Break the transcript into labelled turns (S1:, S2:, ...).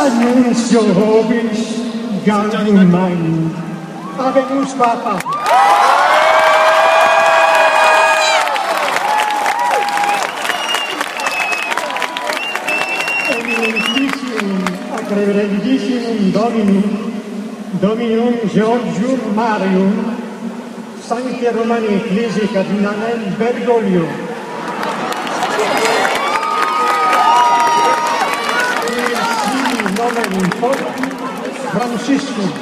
S1: Annuncio vobis gaudium magnum. Habemus Papa. Eminentissimum ac reverendissimum Dominum Georgium Marium, Sancti Romani Ecclesiae Cardinalem Bergoglio. Nomen in Franciscum.